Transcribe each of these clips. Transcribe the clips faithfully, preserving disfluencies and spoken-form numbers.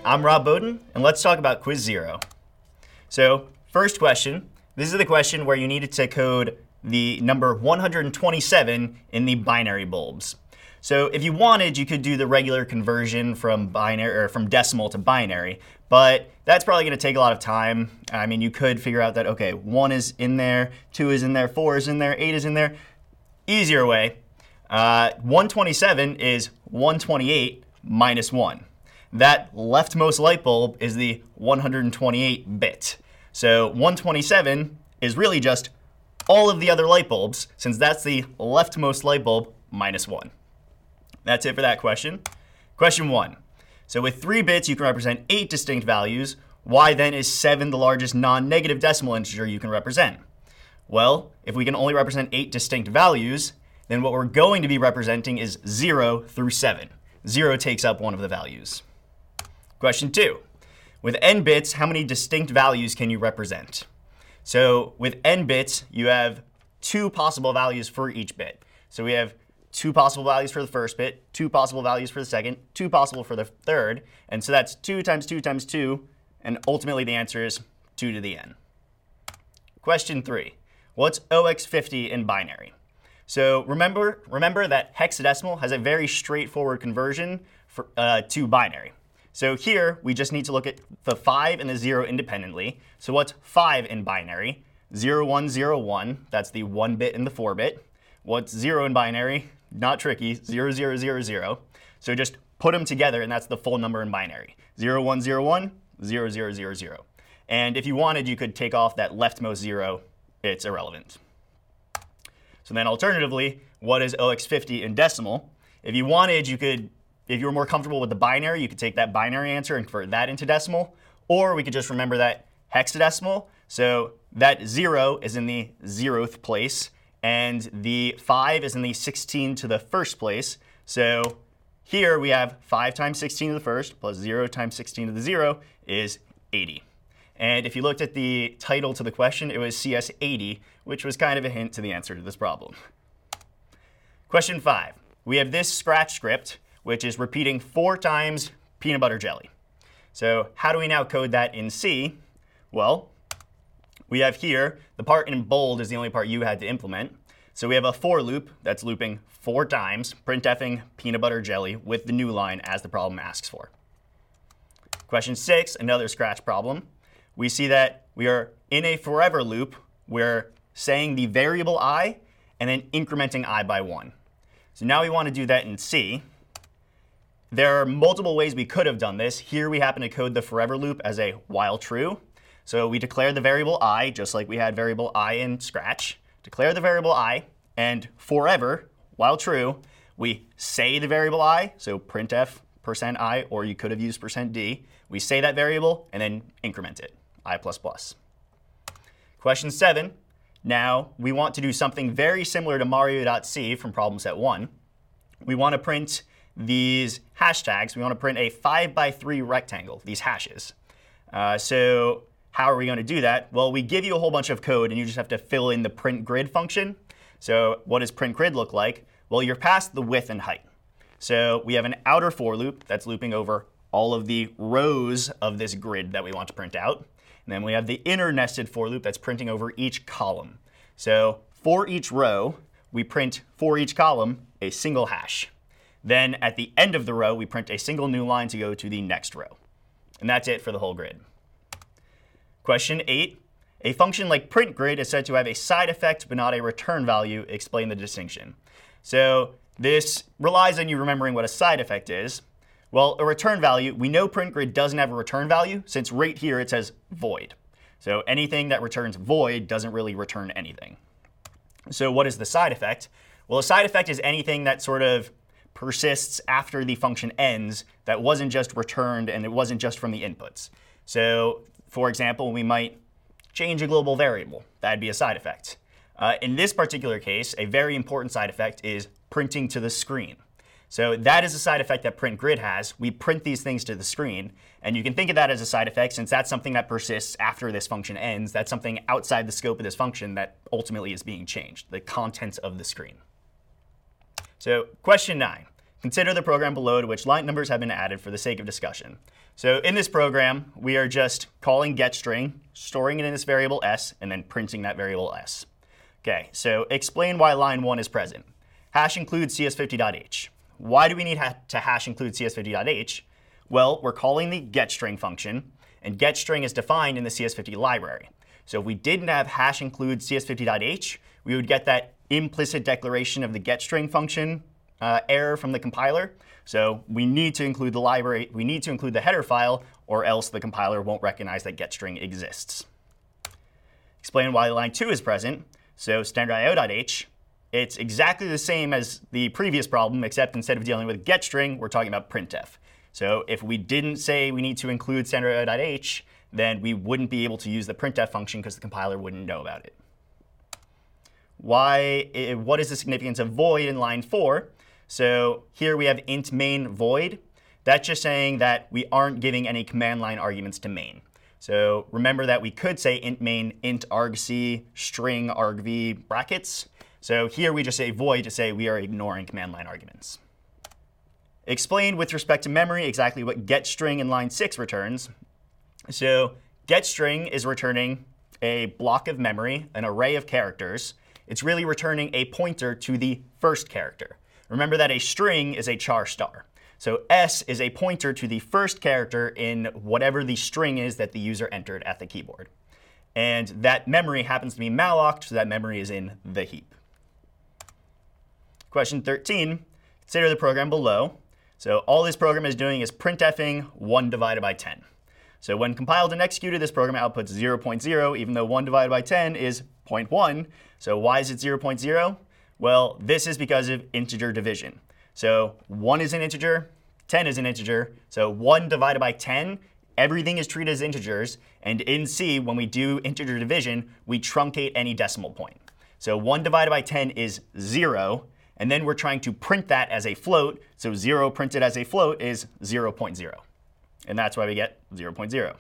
I'm Rob Bowden, and let's talk about Quiz Zero. So, first question. This is the question where you needed to code the number one hundred twenty-seven in the binary bulbs. So if you wanted, you could do the regular conversion from binary or from decimal to binary, but that's probably going to take a lot of time. I mean, you could figure out that, okay, one is in there, two is in there, four is in there, eight is in there. Easier way, uh, one hundred twenty-seven is one hundred twenty-eight minus one. That leftmost light bulb is the one hundred twenty-eight bit. So one hundred twenty-seven is really just all of the other light bulbs, since that's the leftmost light bulb minus one. That's it for that question. Question one. So with three bits, you can represent eight distinct values. Why then is seven the largest non-negative decimal integer you can represent? Well, if we can only represent eight distinct values, then what we're going to be representing is zero through seven. zero takes up one of the values. Question two. With n bits, how many distinct values can you represent? So with n bits, you have two possible values for each bit. So we have two possible values for the first bit, two possible values for the second, two possible for the third. And so that's two times two times two. And ultimately, the answer is two to the n. Question three. What's O X fifty in binary? So remember, remember that hexadecimal has a very straightforward conversion for, uh, to binary. So here, we just need to look at the five and the zero independently. So what's five in binary? zero one zero one, that's the one bit and the four bit. What's zero in binary? Not tricky, zero zero zero zero. So just put them together, and that's the full number in binary. zero one zero one, zero zero zero zero. And if you wanted, you could take off that leftmost zero. It's irrelevant. So then alternatively, what is O X fifty in decimal? If you wanted, you could, if you were more comfortable with the binary, you could take that binary answer and convert that into decimal. Or we could just remember that hexadecimal. So that zero is in the zeroth place, and the five is in the sixteen to the first place. So here we have five times sixteen to the first plus zero times sixteen to the zero is eighty. And if you looked at the title to the question, it was C S eighty, which was kind of a hint to the answer to this problem. Question five. We have this Scratch script, which is repeating four times peanut butter jelly. So how do we now code that in C? Well, we have here, the part in bold is the only part you had to implement. So we have a for loop that's looping four times, printfing peanut butter jelly with the new line as the problem asks for. Question six, another Scratch problem. We see that we are in a forever loop. We're saying the variable I and then incrementing I by one. So now we want to do that in C. There are multiple ways we could have done this. Here we happen to code the forever loop as a while true. So we declare the variable I, just like we had variable I in Scratch. Declare the variable I, and forever, while true, we say the variable I, so printf percent I, or you could have used percent %d. We say that variable and then increment it, I plus plus. Question seven. Now we want to do something very similar to Mario.c from problem set one. We want to print these hashtags. We want to print a five by three rectangle, these hashes. Uh, so how are we going to do that? Well, we give you a whole bunch of code, and you just have to fill in the print grid function. So what does print grid look like? Well, you're past the width and height. So we have an outer for loop that's looping over all of the rows of this grid that we want to print out. And then we have the inner nested for loop that's printing over each column. So for each row, we print for each column a single hash. Then at the end of the row, we print a single new line to go to the next row. And that's it for the whole grid. Question eight. A function like printGrid is said to have a side effect but not a return value. Explain the distinction. So this relies on you remembering what a side effect is. Well, a return value, we know printGrid doesn't have a return value since right here it says void. So anything that returns void doesn't really return anything. So what is the side effect? Well, a side effect is anything that sort of persists after the function ends that wasn't just returned and it wasn't just from the inputs. So for example, we might change a global variable. That'd be a side effect. Uh, in this particular case, a very important side effect is printing to the screen. So that is a side effect that printGrid has. We print these things to the screen. And you can think of that as a side effect since that's something that persists after this function ends. That's something outside the scope of this function that ultimately is being changed, the content of the screen. So question nine. Consider the program below to which line numbers have been added for the sake of discussion. So in this program, we are just calling getString, storing it in this variable s, and then printing that variable s. Okay, so explain why line one is present. Hash include C S fifty dot h. Why do we need ha to hash include C S fifty dot h? Well, we're calling the getString function, and getString is defined in the C S fifty library. So if we didn't have hash include C S fifty dot h, we would get that implicit declaration of the getString function uh, error from the compiler. So we need to include the library, we need to include the header file, or else the compiler won't recognize that getString exists. Explain why line two is present. So standard I O dot h, it's exactly the same as the previous problem, except instead of dealing with getString, we're talking about printf. So if we didn't say we need to include standard I O dot h, then we wouldn't be able to use the printf function because the compiler wouldn't know about it. Why, what is the significance of void in line four? So here we have int main void. That's just saying that we aren't giving any command line arguments to main. So remember that we could say int main int argc string argv brackets. So here we just say void to say we are ignoring command line arguments. Explain with respect to memory exactly what getString in line six returns. So getString is returning a block of memory, an array of characters. It's really returning a pointer to the first character. Remember that a string is a char star. So S is a pointer to the first character in whatever the string is that the user entered at the keyboard. And that memory happens to be mallocked, so that memory is in the heap. Question thirteen, consider the program below. So all this program is doing is printfing one divided by ten. So when compiled and executed, this program outputs zero point zero, even though one divided by ten is zero point one. So why is it zero point zero? Well, this is because of integer division. So one is an integer, ten is an integer. So one divided by ten, everything is treated as integers. And in C, when we do integer division, we truncate any decimal point. So one divided by ten is zero. And then we're trying to print that as a float. So zero printed as a float is zero point zero. And that's why we get zero point zero.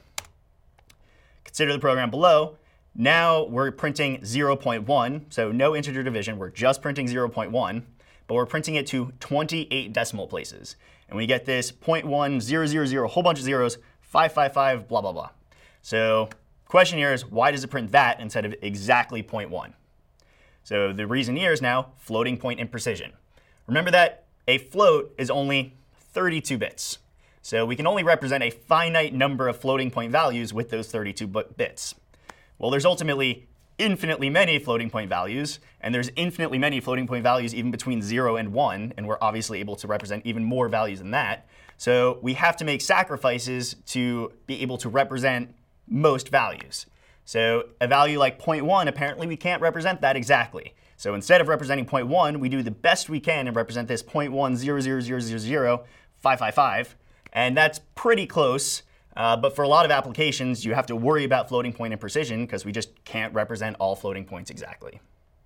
Consider the program below. Now we're printing zero point one. So no integer division. We're just printing zero point one. But we're printing it to twenty-eight decimal places. And we get this zero point one, zero, zero, zero, a whole bunch of zeros, five, five, five, blah, blah, blah. So question here is, why does it print that instead of exactly zero point one? So the reason here is now floating point imprecision. Remember that a float is only thirty-two bits. So we can only represent a finite number of floating point values with those thirty-two bits. Well, there's ultimately infinitely many floating point values, and there's infinitely many floating point values even between zero and one, and we're obviously able to represent even more values than that. So we have to make sacrifices to be able to represent most values. So a value like zero point one, apparently we can't represent that exactly. So instead of representing zero point one, we do the best we can and represent this zero point one zero zero zero zero zero five five five. And that's pretty close. Uh, but for a lot of applications, you have to worry about floating point imprecision because we just can't represent all floating points exactly.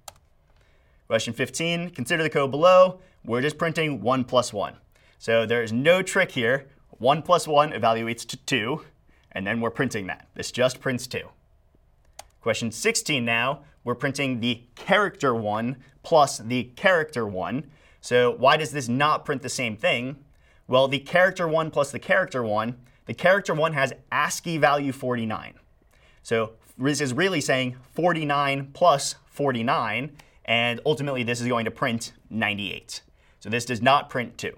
Question fifteen, consider the code below. We're just printing one plus one. So there's no trick here. one plus one evaluates to two, and then we're printing that. This just prints two. Question sixteen now, we're printing the character one plus the character one. So why does this not print the same thing? Well, the character one plus the character one, the character one has ASCII value forty-nine. So this is really saying forty-nine plus forty-nine, and ultimately this is going to print ninety-eight. So this does not print two.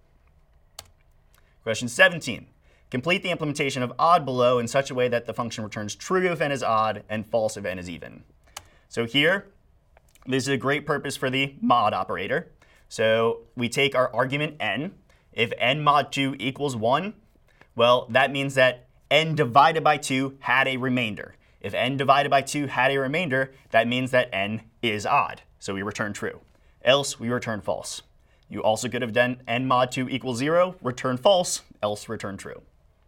Question seventeen. Complete the implementation of odd below in such a way that the function returns true if n is odd and false if n is even. So here, this is a great purpose for the mod operator. So we take our argument n. If n mod two equals one, well, that means that n divided by two had a remainder. If n divided by two had a remainder, that means that n is odd. So we return true. Else, we return false. You also could have done n mod two equals zero, return false, else return true.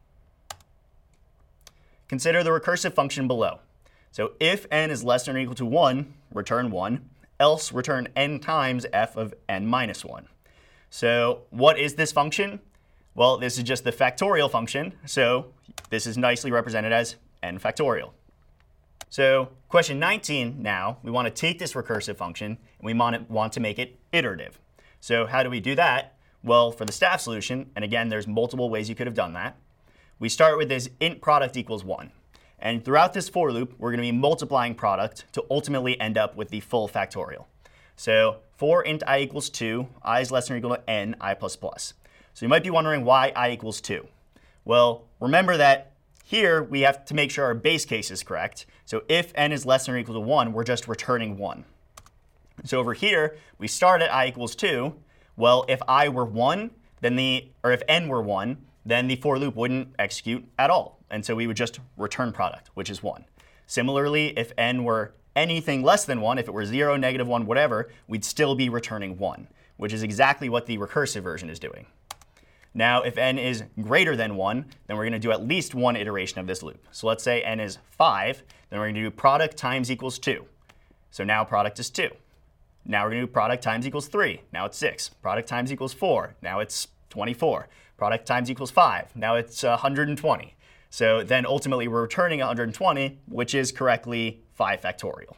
Consider the recursive function below. So if n is less than or equal to one, return one, else return n times f of n minus one. So what is this function? Well, this is just the factorial function, so this is nicely represented as n factorial. So question nineteen now, we want to take this recursive function and we want to make it iterative. So how do we do that? Well, for the staff solution, and again, there's multiple ways you could have done that, we start with this int product equals one. And throughout this for loop, we're going to be multiplying product to ultimately end up with the full factorial. So for int I equals two, I is less than or equal to n, I plus plus. So you might be wondering why I equals two. Well, remember that here we have to make sure our base case is correct. So if n is less than or equal to one, we're just returning one. So over here, we start at I equals two. Well, if I were one, then the, or if n were one, then the for loop wouldn't execute at all. And so we would just return product, which is one. Similarly, if n were anything less than one, if it were zero, negative one, whatever, we'd still be returning one, which is exactly what the recursive version is doing. Now, if n is greater than one, then we're going to do at least one iteration of this loop. So let's say n is five, then we're going to do product times equals two. So now product is two. Now we're going to do product times equals three. Now it's six. Product times equals four. Now it's twenty-four. Product times equals five. Now it's one hundred twenty. So then ultimately we're returning one hundred twenty, which is correctly five factorial.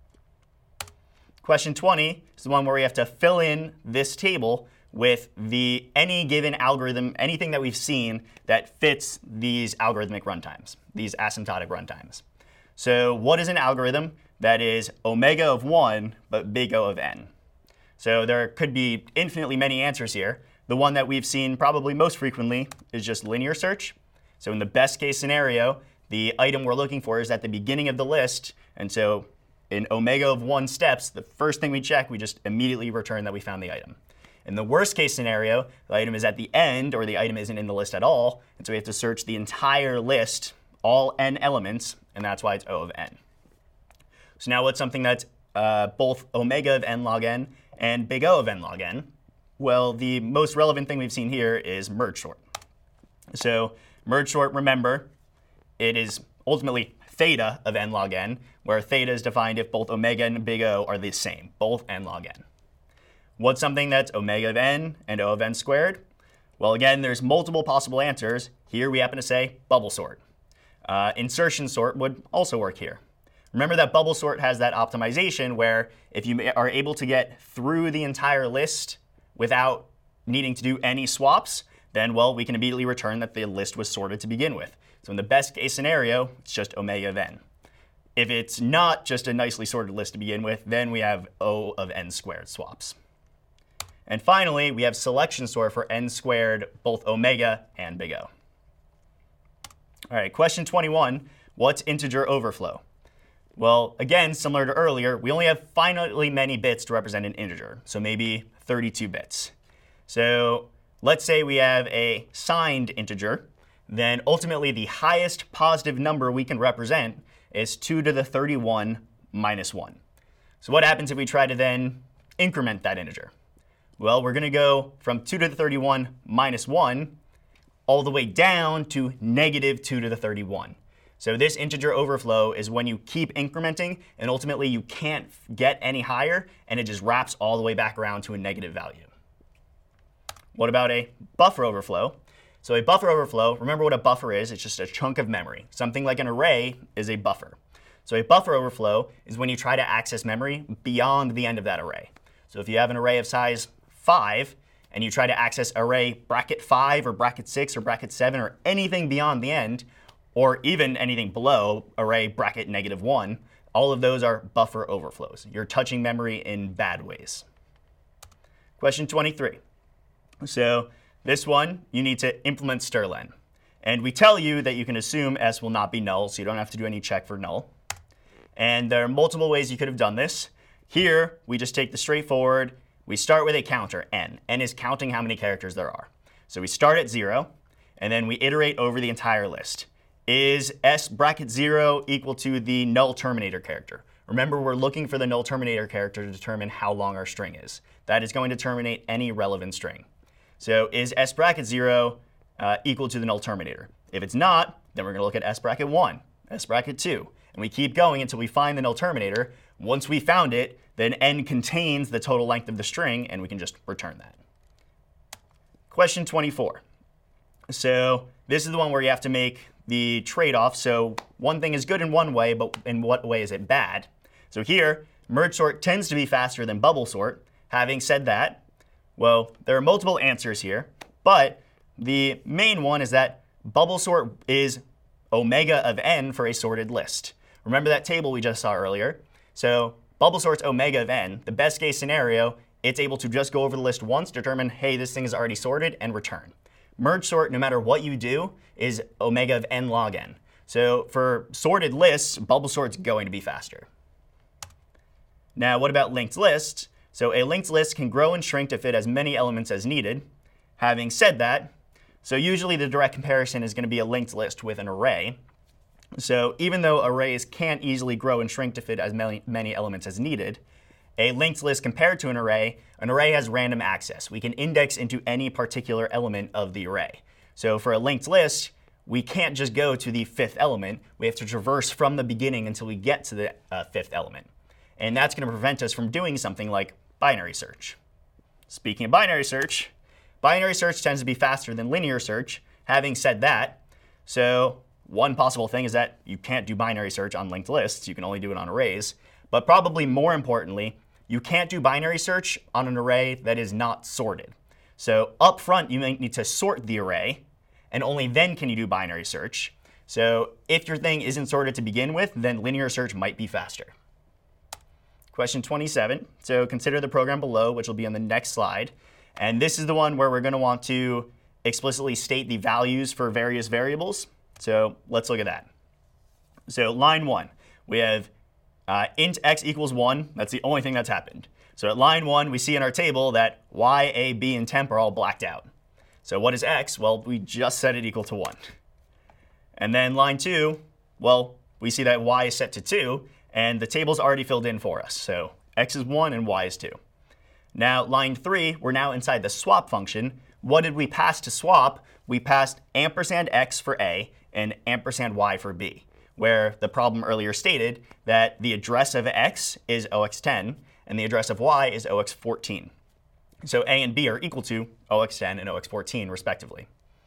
Question twenty is the one where we have to fill in this table with the any given algorithm, anything that we've seen that fits these algorithmic runtimes, these asymptotic runtimes. So what is an algorithm? That is omega of one, but big O of n. So there could be infinitely many answers here. The one that we've seen probably most frequently is just linear search. So in the best case scenario, the item we're looking for is at the beginning of the list. And so in omega of one steps, the first thing we check, we just immediately return that we found the item. In the worst case scenario, the item is at the end, or the item isn't in the list at all. And so we have to search the entire list, all n elements, and that's why it's O of n. So now what's something that's uh, both omega of n log n and big O of n log n? Well, the most relevant thing we've seen here is merge sort. So merge sort, remember, it is ultimately theta of n log n, where theta is defined if both omega and big O are the same, both n log n. What's something that's omega of n and O of n squared? Well, again, there's multiple possible answers. Here we happen to say bubble sort. Uh, insertion sort would also work here. Remember that bubble sort has that optimization where if you are able to get through the entire list without needing to do any swaps, then, well, we can immediately return that the list was sorted to begin with. So in the best case scenario, it's just omega of n. If it's not just a nicely sorted list to begin with, then we have O of n squared swaps. And finally, we have selection sort for n squared, both omega and big O. All right, question twenty-one, what's integer overflow? Well, again, similar to earlier, we only have finitely many bits to represent an integer, so maybe thirty-two bits. So let's say we have a signed integer, then ultimately the highest positive number we can represent is two to the thirty-one minus one. So what happens if we try to then increment that integer? Well, we're going to go from two to the thirty-one minus one all the way down to negative two to the thirty-one. So this integer overflow is when you keep incrementing, and ultimately you can't get any higher, and it just wraps all the way back around to a negative value. What about a buffer overflow? So a buffer overflow, remember what a buffer is. It's just a chunk of memory. Something like an array is a buffer. So a buffer overflow is when you try to access memory beyond the end of that array. So if you have an array of size five, and you try to access array bracket five or bracket six or bracket seven or anything beyond the end, or even anything below array bracket negative one, all of those are buffer overflows. You're touching memory in bad ways. Question twenty-three. So this one, you need to implement strlen. And we tell you that you can assume S will not be null, so you don't have to do any check for null. And there are multiple ways you could have done this. Here, we just take the straightforward, we start with a counter, n. n is counting how many characters there are. So we start at zero, and then we iterate over the entire list. Is S bracket zero equal to the null terminator character? Remember, we're looking for the null terminator character to determine how long our string is. That is going to terminate any relevant string. So is S bracket zero uh, equal to the null terminator? If it's not, then we're going to look at S bracket one, S bracket two. And we keep going until we find the null terminator. Once we found it, then n contains the total length of the string, and we can just return that. Question twenty-four. So this is the one where you have to make the trade-off. So one thing is good in one way, but in what way is it bad? So here, merge sort tends to be faster than bubble sort. Having said that, Well, there are multiple answers here, but the main one is that bubble sort is omega of n for a sorted list. Remember that table we just saw earlier? So bubble sort's omega of n. The best case scenario, it's able to just go over the list once, determine, hey, this thing is already sorted, and return. Merge sort, no matter what you do, is omega of n log n. So for sorted lists, bubble sort's going to be faster. Now, what about linked lists? So a linked list can grow and shrink to fit as many elements as needed. Having said that, so usually the direct comparison is going to be a linked list with an array. So even though arrays can't easily grow and shrink to fit as many, many elements as needed, a linked list compared to an array, an array has random access. We can index into any particular element of the array. So for a linked list, we can't just go to the fifth element. We have to traverse from the beginning until we get to the uh, fifth element. And that's going to prevent us from doing something like binary search. Speaking of binary search, binary search tends to be faster than linear search. Having said that, so one possible thing is that you can't do binary search on linked lists. You can only do it on arrays. But probably more importantly, you can't do binary search on an array that is not sorted. So up front, you might need to sort the array, and only then can you do binary search. So if your thing isn't sorted to begin with, then linear search might be faster. Question twenty-seven. So consider the program below, which will be on the next slide. And this is the one where we're going to want to explicitly state the values for various variables. So let's look at that. So line one, we have uh, int x equals one. That's the only thing that's happened. So at line one, we see in our table that y, a, b, and temp are all blacked out. So what is x? Well, we just set it equal to one. And then line two, well, we see that y is set to two, and the table's already filled in for us. So x is one and y is two. Now, line three, we're now inside the swap function. What did we pass to swap? We passed ampersand x for a and ampersand y for b, where the problem earlier stated that the address of x is O X ten and the address of y is O X fourteen. So a and b are equal to O X ten and O X fourteen, respectively.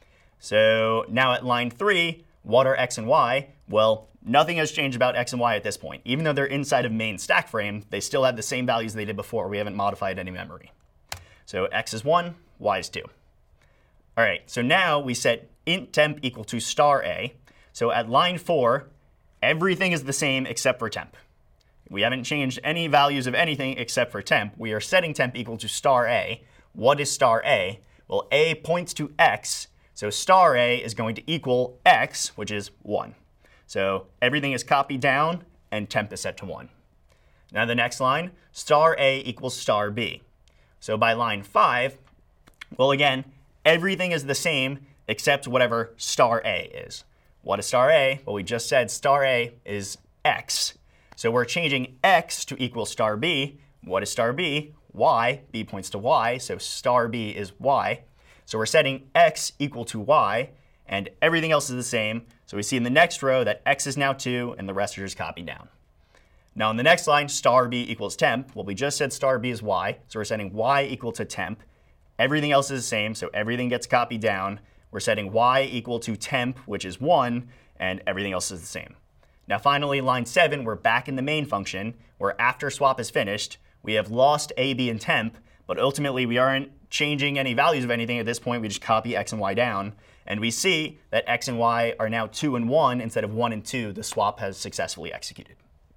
So now at line three, what are x and y? Well, nothing has changed about x and y at this point. Even though they're inside of main stack frame, they still have the same values they did before. We haven't modified any memory. So x is one, y is two. All right, so now we set int temp equal to star a. So at line four, everything is the same except for temp. We haven't changed any values of anything except for temp. We are setting temp equal to star a. What is star a? Well, a points to x, so star a is going to equal x, which is one. So everything is copied down, and temp is set to one. Now the next line, star a equals star b. So by line five, well, again, everything is the same except whatever star a is. What is star a? Well, we just said star a is x. So we're changing x to equal star b. What is star b? Y. B points to y, so star b is y. So we're setting x equal to y, and everything else is the same. So we see in the next row that x is now two, and the rest are just copied down. Now in the next line, star b equals temp. Well, we just said star b is y, so we're setting y equal to temp. Everything else is the same, so everything gets copied down. We're setting y equal to temp, which is one, and everything else is the same. Now finally, line seven, we're back in the main function, where after swap is finished, we have lost a, b, and temp, but ultimately we aren't changing any values of anything at this point. We just copy x and y down, and we see that x and y are now two and one instead of one and two. The swap has successfully executed.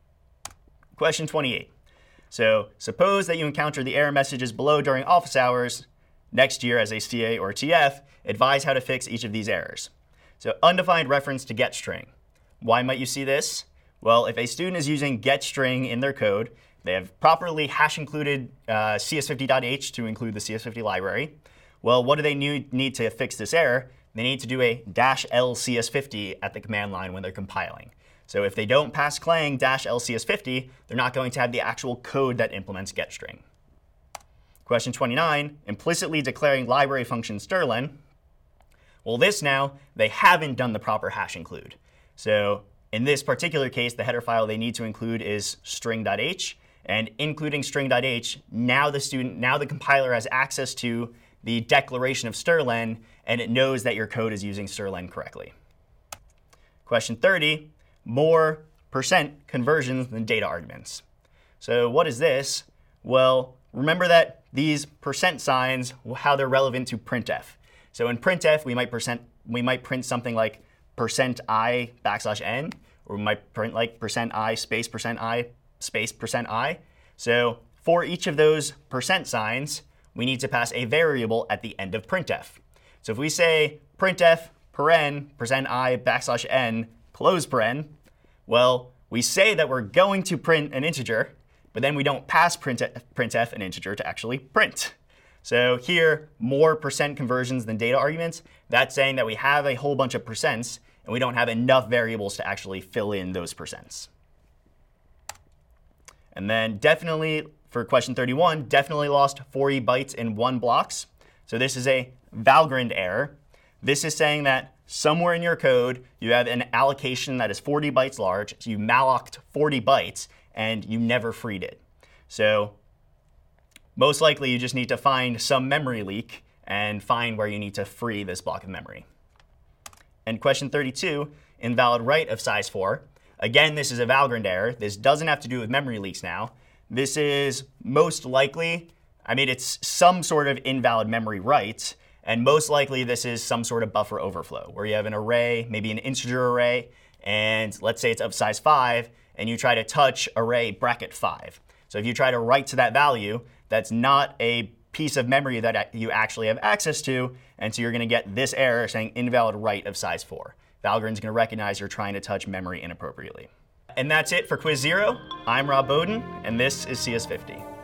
Question twenty-eight. So suppose that you encounter the error messages below during office hours. Next year, as a C A or T F, advise how to fix each of these errors. So undefined reference to getString. Why might you see this? Well, if a student is using getString in their code, they have properly hash included uh, C S fifty dot h to include the C S fifty library. Well, what do they need to fix this error? They need to do a dash L C S fifty at the command line when they're compiling. So if they don't pass Clang dash L C S fifty, they're not going to have the actual code that implements getString. Question twenty-nine, implicitly declaring library function strlen. Well, this now, they haven't done the proper hash include. So in this particular case, the header file they need to include is string.h. And including string.h, now the student, now the compiler has access to the declaration of strlen, and it knows that your code is using strlen correctly. Question thirty, more percent conversions than data arguments. So what is this? Well, remember that these percent signs, how they're relevant to printf. So in printf, we might percent we might print something like percent I backslash n, or we might print like percent I space percent I space percent I. So for each of those percent signs, we need to pass a variable at the end of printf. So if we say printf paren percent I backslash n close paren, well, we say that we're going to print an integer, but then we don't pass printf, printf an integer to actually print. So here, more percent conversions than data arguments. That's saying that we have a whole bunch of percents, and we don't have enough variables to actually fill in those percents. And then definitely, for question thirty-one, definitely lost forty bytes in one blocks. So this is a Valgrind error. This is saying that somewhere in your code, you have an allocation that is forty bytes large. So you malloced forty bytes, and you never freed it. So most likely, you just need to find some memory leak and find where you need to free this block of memory. And question thirty-two, invalid write of size four. Again, this is a Valgrind error. This doesn't have to do with memory leaks now. This is most likely, I mean, it's some sort of invalid memory write. And most likely, this is some sort of buffer overflow, where you have an array, maybe an integer array, and let's say it's of size five, and you try to touch array bracket five. So if you try to write to that value, that's not a piece of memory that you actually have access to, and so you're going to get this error saying invalid write of size four. Valgrind's going to recognize you're trying to touch memory inappropriately. And that's it for Quiz Zero. I'm Rob Bowden, and this is C S fifty.